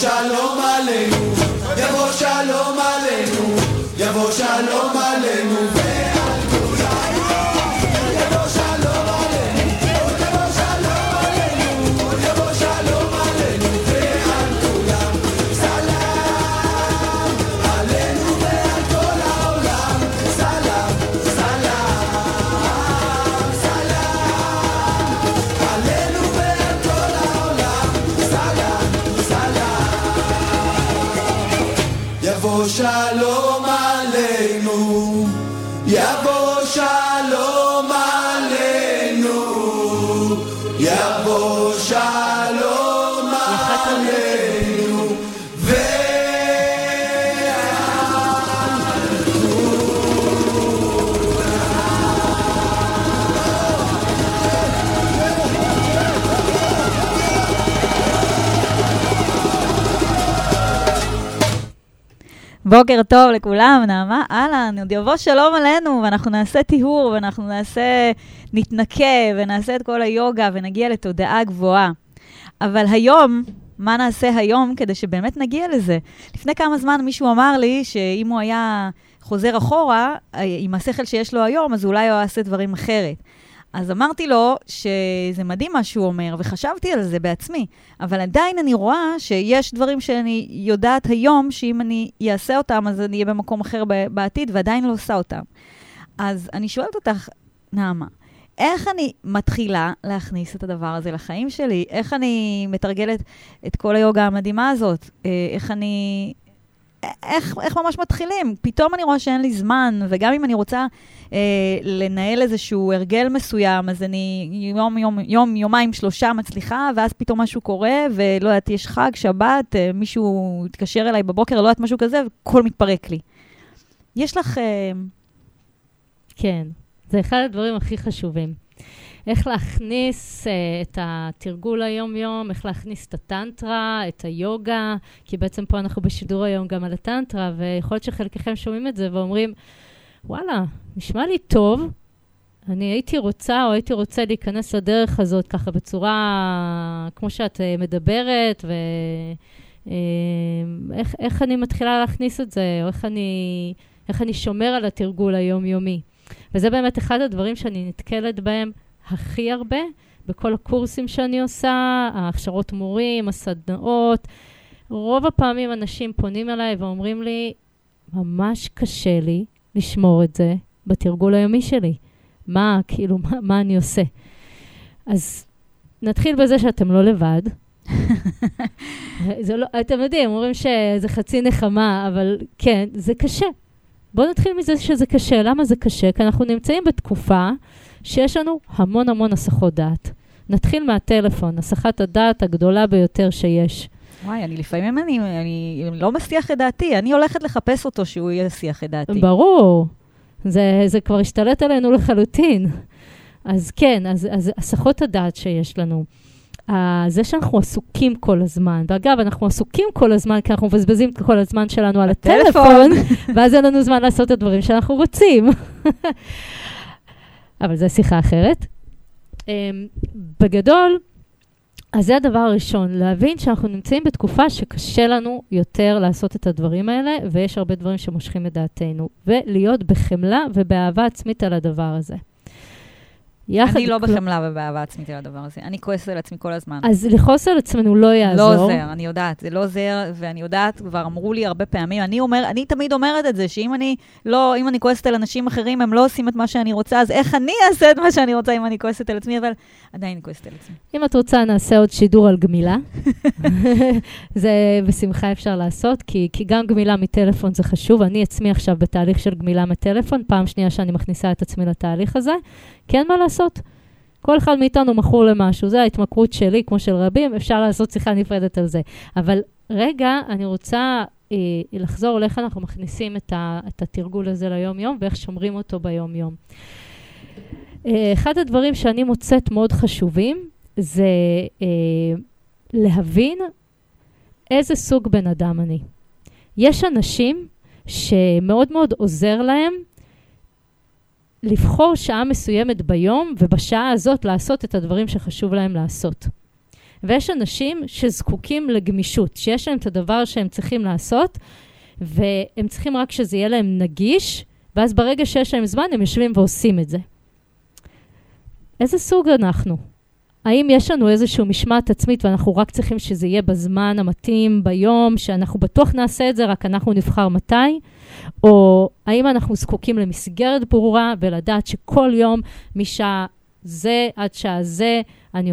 שלום עלינו, יבוא שלום עלינו, יבוא שלום עלינו ועל כולם. יבוא שלום עלינו, יבוא שלום עלינו, יבוא שלום עלינו ועל כולם. סלאם עלינו ועל כל העולם. סלאם, סלאם, סלאם עלינו ועל כל העולם. סלאם, סלאם. יבוא שלום עלינו, יבוא שלום עלינו, יבוא שלום עלינו בוקר טוב לכולם, נעמה, אהלן, עוד יבוא שלום עלינו, ואנחנו נעשה טיהור, ואנחנו נתנקה, ונעשה את כל היוגה, ונגיע לתודעה גבוהה. אבל היום, מה נעשה היום כדי שבאמת נגיע לזה? לפני כמה זמן מישהו אמר לי שאם הוא היה חוזר אחורה, עם השכל שיש לו היום, אז אולי הוא יעשה דברים אחרת. אז אמרתי לו שזה מדהים מה שהוא אומר, וחשבתי על זה בעצמי, אבל עדיין אני רואה שיש דברים שאני יודעת היום, שאם אני אעשה אותם, אז אני אהיה במקום אחר בעתיד, ועדיין לא עושה אותם. אז אני שואלת אותך, נעמה, איך אני מתחילה להכניס את הדבר הזה לחיים שלי? איך אני מתרגלת את כל היוגה המדהימה הזאת? איך ממש מתחילים? פתאום אני רואה שאין לי זמן, וגם אם אני רוצה לנהל איזשהו הרגל מסוים, אז אני יומיים, 3 מצליחה, ואז פתאום משהו קורה, ולא יודעת, יש חג, שבת, מישהו התקשר אליי בבוקר, לא יודעת משהו כזה, וכל מתפרק לי. יש לך... כן, זה אחד הדברים הכי חשובים. איך להכניס את התרגול היום-יום, איך להכניס את הטנטרה, את היוגה, כי בעצם פה אנחנו בשידור היום גם על הטנטרה, ויכול להיות שחלקכם שומעים את זה ואומרים, וואלה, נשמע לי טוב, אני הייתי רוצה להיכנס לדרך הזאת ככה בצורה כמו שאת מדברת, איך אני מתחילה להכניס את זה, או איך אני שומר על התרגול היום-יומי. וזה באמת אחד הדברים שאני נתקלת בהם הכי הרבה, בכל הקורסים שאני עושה, ההכשרות מורים, הסדנאות. רוב הפעמים אנשים פונים אליי ואומרים לי, ממש קשה לי לשמור את זה בתרגול היומי שלי. מה אני עושה? אז נתחיל בזה שאתם לא לבד. אתם יודעים, אומרים שזה חצי נחמה, אבל כן, זה קשה. בואו נתחיל מזה שזה קשה. למה זה קשה? כי אנחנו נמצאים בתקופה שיש לנו המון הסחות דעת. נתחיל מהטלפון, הסחת הדעת הגדולה ביותר שיש. וואי, לפעמים אני לא מסיח את דעתי, אני הולכת לחפש אותו שהוא יסיח את דעתי. ברור, זה כבר השתלט עלינו לחלוטין. אז כן, אז הסחות הדעת שיש לנו, זה שאנחנו עסוקים כל הזמן, ואגב, אנחנו עסוקים כל הזמן, כי אנחנו מבזבזים כל הזמן שלנו על הטלפון, ואז אין לנו זמן לעשות את הדברים שאנחנו רוצים. אבל זו שיחה אחרת. בגדול, אז זה הדבר הראשון, להבין שאנחנו נמצאים בתקופה שקשה לנו יותר לעשות את הדברים האלה, ויש הרבה דברים שמושכים את דעתנו, ולהיות בחמלה ובאהבה עצמית על הדבר הזה. אני לא בחמלה ובאהבה עצמית על הדבר הזה. אני כועסת על עצמי כל הזמן. אז לכעוס על עצמנו לא יעזור. לא עוזר, אני יודעת. זה לא עוזר, ואני יודעת, כבר אמרו לי הרבה פעמים, אני תמיד אומרת את זה, שאם אני כועסת על אנשים אחרים, הם לא עושים את מה שאני רוצה, אז איך אני אעשה את מה שאני רוצה אם אני כועסת על עצמי, אבל עדיין אני כועסת על עצמי. אם את רוצה, נעשה עוד שידור על גמילה. זה בשמחה אפשר לעשות, כי גם גמילה מטלפון זה חשוב. אני עצמי עכשיו בתהליך של גמילה מטלפון, פעם שנייה שאני מכניסה את עצמי לתהליך הזה. כן, מה לעשות? כל אחד מאיתנו מכור למשהו. זה ההתמכרות שלי, כמו של רבים, אפשר לעשות שיחה נפרדת על זה. אבל רגע, אני רוצה לחזור איך אנחנו מכניסים את התרגול הזה ליום-יום, ואיך שומרים אותו ביום-יום. אחד הדברים שאני מוצאת מאוד חשובים, זה להבין איזה סוג בן אדם אני. יש אנשים שמאוד מאוד עוזר להם לבחור שעה מסוימת ביום, ובשעה הזאת לעשות את הדברים שחשוב להם לעשות. ויש אנשים שזקוקים לגמישות, שיש להם את הדבר שהם צריכים לעשות, והם צריכים רק שזה יהיה להם נגיש, ואז ברגע שיש להם זמן, הם יושבים ועושים את זה. איזה סוג אנחנו? האם יש לנו איזשהו משמעת עצמית, ואנחנו רק צריכים שזה יהיה בזמן המתאים, ביום, שאנחנו בטוח נעשה את זה, רק אנחנו נבחר מתי? או האם אנחנו זקוקים למסגרת ברורה, ולדעת שכל יום משעה זה עד שעה זה, אני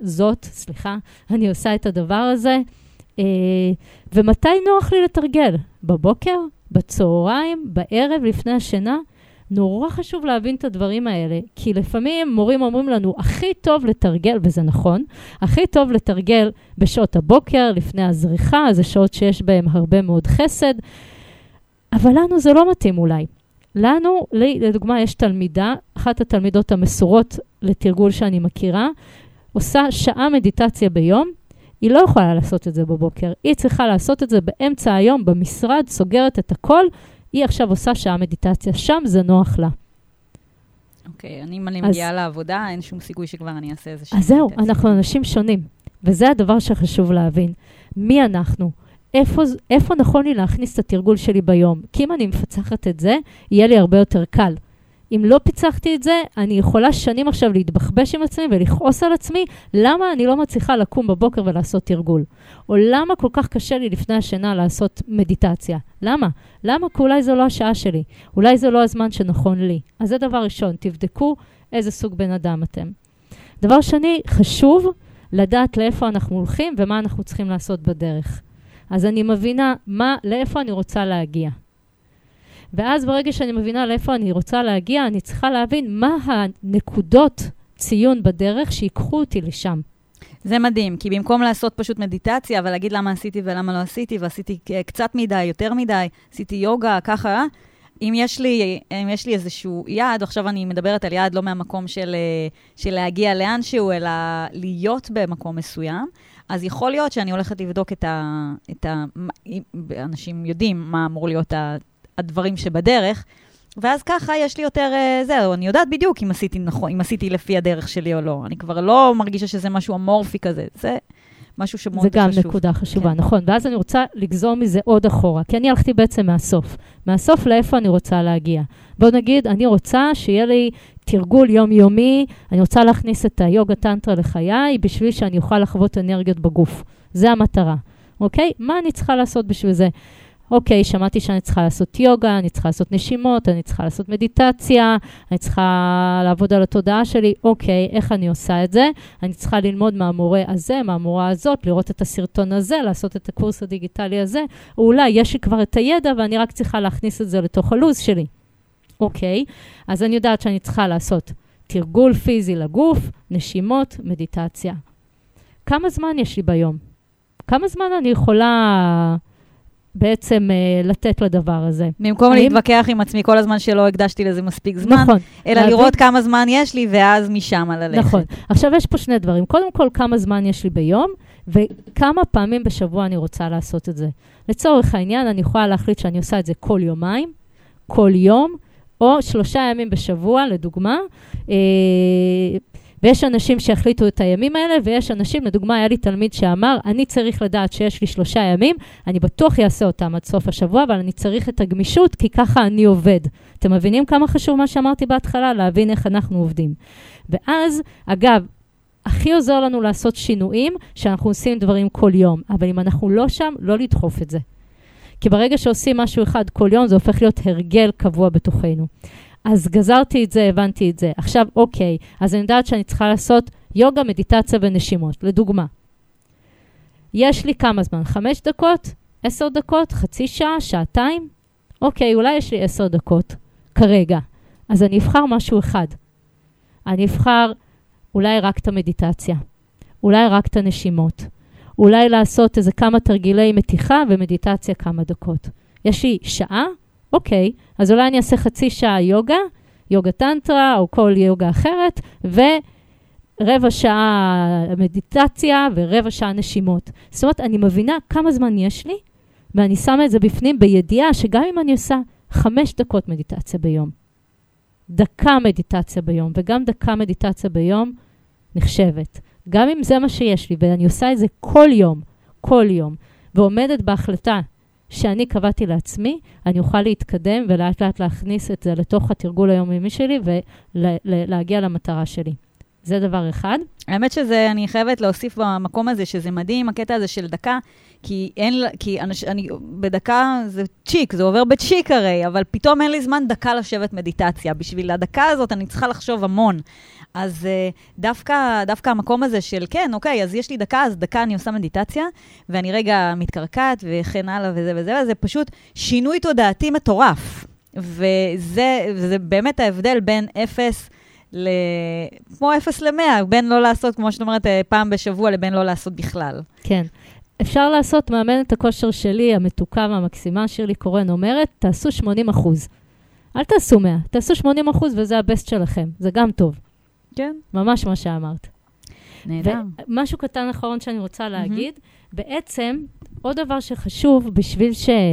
עושה את הדבר הזה, ומתי נוח לי לתרגל? בבוקר, בצהריים, בערב, לפני השינה? נורא חשוב להבין את הדברים האלה, כי לפעמים מורים אומרים לנו, הכי טוב לתרגל, וזה נכון, הכי טוב לתרגל בשעות הבוקר, לפני הזריחה, זה שעות שיש בהן הרבה מאוד חסד, אבל לנו זה לא מתאים אולי. לנו, לדוגמה, יש תלמידה, אחת התלמידות המסורות לתרגול שאני מכירה, עושה שעה מדיטציה ביום, היא לא יכולה לעשות את זה בבוקר, היא צריכה לעשות את זה באמצע היום, במשרד, סוגרת את הכל, היא עכשיו עושה שעה מדיטציה, שם זה נוח לה. אוקיי, אם אני מגיעה לעבודה, אין שום סיכוי שכבר אני אעשה איזה שעה מדיטציה. אז זהו, אנחנו אנשים שונים, וזה הדבר שחשוב להבין. מי אנחנו? איפה נכון לי להכניס את התרגול שלי ביום? כי אם אני מפצחת את זה, יהיה לי הרבה יותר קל. אם לא פיצחתי את זה, אני יכולה שנים עכשיו להתבחבש עם עצמי ולכעוס על עצמי, למה אני לא מצליחה לקום בבוקר ולעשות תרגול? או למה כל כך קשה לי לפני השינה לעשות מדיטציה? למה? כי אולי זו לא השעה שלי, אולי זה לא הזמן שנכון לי. אז זה דבר ראשון, תבדקו איזה סוג בן אדם אתם. דבר שני, חשוב לדעת לאיפה אנחנו הולכים ומה אנחנו צריכים לעשות בדרך. אז אני מבינה לאיפה אני רוצה להגיע. ואז ברגע שאני מבינה לאיפה אני רוצה להגיע, אני צריכה להבין מה הנקודות ציון בדרך שיקחו אותי לשם. זה מדהים, כי במקום לעשות פשוט מדיטציה, ולהגיד למה עשיתי ולמה לא עשיתי, ועשיתי קצת מדי, יותר מדי, עשיתי יוגה, ככה, אם יש לי איזשהו יעד, עכשיו אני מדברת על יעד לא מהמקום של להגיע לאנשהו, אלא להיות במקום מסוים, אז יכול להיות שאני הולכת לבדוק אנשים יודעים מה אמור להיות הדברים שבדרך, ואז ככה יש לי יותר זהו, אני יודעת בדיוק אם עשיתי נכון, אם עשיתי לפי הדרך שלי או לא. אני כבר לא מרגישה שזה משהו אמורפי כזה, זה משהו שמאוד חשוב. זה גם נקודה חשובה, כן. נכון. ואז אני רוצה לגזור מזה עוד אחורה, כי אני הלכתי בעצם מהסוף. מהסוף לאיפה אני רוצה להגיע. בוא נגיד, אני רוצה שיהיה לי תרגול יומיומי, אני רוצה להכניס את היוגה טנטרה לחיי, בשביל שאני אוכל לחוות אנרגיות בגוף. זה המטרה. אוקיי? מה אני צריכה לעשות בשביל זה? אוקיי, שמעתי שאני צריכה לעשות יוגה, אני צריכה לעשות נשימות, אני צריכה לעשות מדיטציה, אני צריכה לעבוד על התודעה שלי. אוקיי, איך אני עושה את זה? אני צריכה ללמוד מהמורה הזה, מהמורה הזאת, לראות את הסרטון הזה, לעשות את הקורס הדיגיטלי הזה, או אולי יש לי כבר את הידע ואני רק צריכה להכניס את זה לתוך הלוז שלי. אוקיי, אז אני יודעת שאני צריכה לעשות תרגול פיזי לגוף, נשימות, מדיטציה. כמה זמן יש לי ביום? כמה זמן אני יכולה בעצם לתת לדבר הזה? במקום להתווכח עם עצמי כל הזמן שלא הקדשתי לזה מספיק זמן, נכון, אלא לראות כמה זמן יש לי, ואז משם ללכת. נכון. עכשיו יש פה שני דברים. קודם כל, כמה זמן יש לי ביום, וכמה פעמים בשבוע אני רוצה לעשות את זה. לצורך העניין, אני יכולה להחליט שאני עושה את זה כל יומיים, כל יום, או 3 ימים בשבוע, לדוגמה, ויש אנשים שהחליטו את הימים האלה, ויש אנשים, לדוגמה, היה לי תלמיד שאמר, אני צריך לדעת שיש לי 3 ימים, אני בטוח אעשה אותם עד סוף השבוע, אבל אני צריך את הגמישות, כי ככה אני עובד. אתם מבינים כמה חשוב מה שאמרתי בהתחלה? להבין איך אנחנו עובדים. ואז, אגב, הכי עוזר לנו לעשות שינויים, שאנחנו עושים דברים כל יום, אבל אם אנחנו לא שם, לא לדחוף את זה. כי ברגע שעושים משהו אחד כל יום, זה הופך להיות הרגל קבוע בתוכנו. אז גזרתי את זה, הבנתי את זה. עכשיו, אוקיי, אז אני יודעת שאני צריכה לעשות יוגה, מדיטציה ונשימות. לדוגמה, יש לי כמה זמן? 5 דקות? 10 דקות? חצי שעה? שעתיים? אוקיי, אולי יש לי 10 דקות כרגע. אז אני אבחר משהו אחד. אני אבחר אולי רק את המדיטציה. אולי רק את הנשימות. אולי לעשות איזה כמה תרגילי מתיחה ומדיטציה כמה דקות. יש לי שעה? אוקיי, אז אולי אני אעשה חצי שעה יוגה, יוגה טנטרה או כל יוגה אחרת, ורבע שעה מדיטציה ורבע שעה נשימות. זאת אומרת, אני מבינה כמה זמן יש לי, ואני שמה את זה בפנים בידיעה שגם אם אני עושה 5 דקות מדיטציה ביום, דקה מדיטציה ביום, וגם דקה מדיטציה ביום, נחשבת. גם אם זה מה שיש לי, ואני עושה את זה כל יום, ועומדת בהחלטה שאני קבעתי לעצמי, אני אוכל להתקדם ולאט לאט להכניס את זה לתוך התרגול היומיומי שלי ולהגיע למטרה שלי. זה דבר אחד. האמת שזה, אני חייבת להוסיף במקום הזה, שזה מדהים, הקטע הזה של דקה, כי בדקה זה צ'יק, זה עובר בצ'יק הרי, אבל פתאום אין לי זמן דקה לשבת מדיטציה. בשביל הדקה הזאת אני צריכה לחשוב המון. אז דווקא המקום הזה של, כן, אוקיי, אז יש לי דקה, אז דקה אני עושה מדיטציה, ואני רגע מתקרקעת וכן הלאה וזה פשוט שינוי תודעתי מטורף. וזה באמת ההבדל בין 0 כמו 0 ל-100, בין לא לעשות, כמו שאת אומרת, פעם בשבוע, לבין לא לעשות בכלל. כן. אפשר לעשות, מאמנת הכושר שלי, המתוקה והמקסימה שלי, קורן אומרת, תעשו 80%. אל תעשו 100, תעשו 80% וזה הבסט שלכם. זה גם טוב. כן. ממש מה שאמרת. נהדר. ומשהו קטן אחרון שאני רוצה להגיד, בעצם, עוד דבר שחשוב בשביל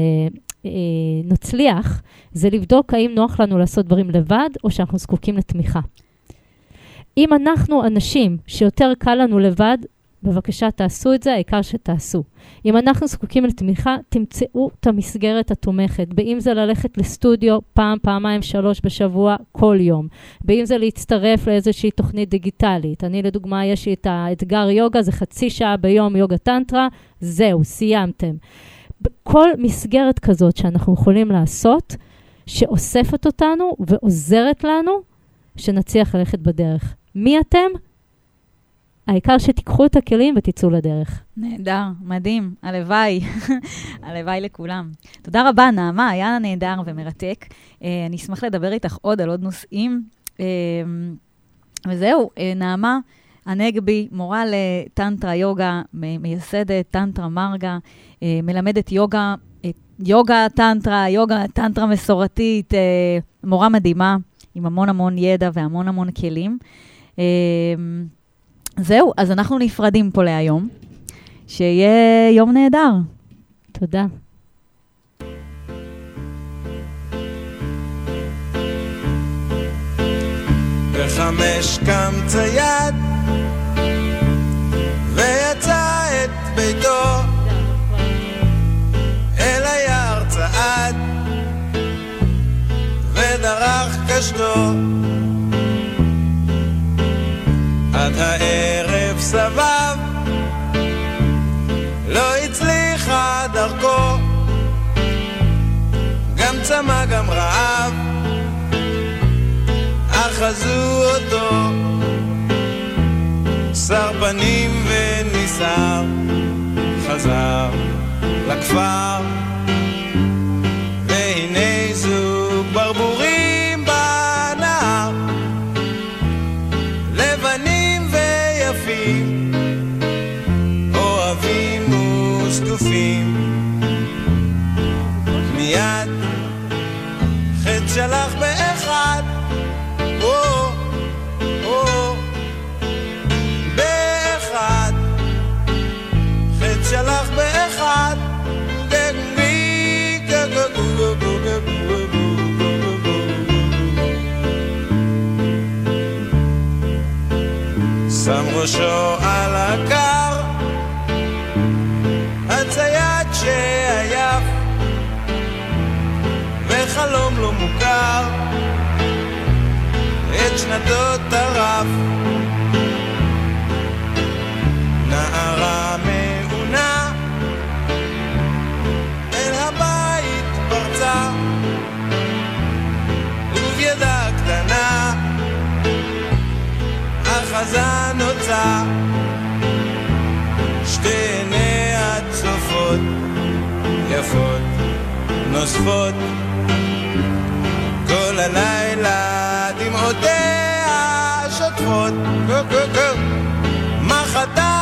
שנצליח, זה לבדוק האם נוח לנו לעשות דברים לבד, או שאנחנו זקוקים לתמיכה. אם אנחנו אנשים שיותר קל לנו לבד, בבקשה תעשו את זה, העיקר שתעשו. אם אנחנו זקוקים לתמיכה, תמצאו את המסגרת התומכת. באם זה ללכת לסטודיו פעם, פעמיים, 3 בשבוע, כל יום. באם זה להצטרף לאיזושהי תוכנית דיגיטלית. אני לדוגמה, יש לי את האתגר יוגה, זה 0.5 שעה ביום יוגה טנטרה, זהו, סיימתם. כל מסגרת כזאת שאנחנו יכולים לעשות, שאוספת אותנו ועוזרת לנו, שנצליח ללכת בדרך. מי אתם? העיקר שתיקחו את הכלים ותצאו לדרך. נהדר, מדהים, הלוואי, הלוואי לכולם. תודה רבה, נעמה, היה נהדר ומרתק. אני אשמח לדבר איתך עוד על עוד נושאים. וזהו, נעמה הנגבי, מורה לטנטרה יוגה, מייסדת טנטרה מרגה, מלמדת יוגה טנטרה מסורתית, מורה מדהימה, עם המון ידע והמון כלים. זהו, אז אנחנו נפרדים פה להיום. שיהיה יום נהדר. תודה. ב5 קם צייד ויצא את ביתו אל היער צעד ודרך קשתו עד הערב סבב לא הצליחה דרכו גם צמא גם רעב אחזו אותו שר פנים וניסר חזר לכפר והנה זוג ברבורים בנהר לבנים ויפים אוהבים וסקופים מיד חץ שלח באחד באחד חץ שלח באחד שם ראשו על הקר הצייד שעייף וחלום לא מוכר את שנתו טרף נערה מעונה אל הבית פרצה ובידה קטנה אחזה נוצה שתי עיניה צופות יפות נוספות כל הלילה דמעותיה שוטפות מחתה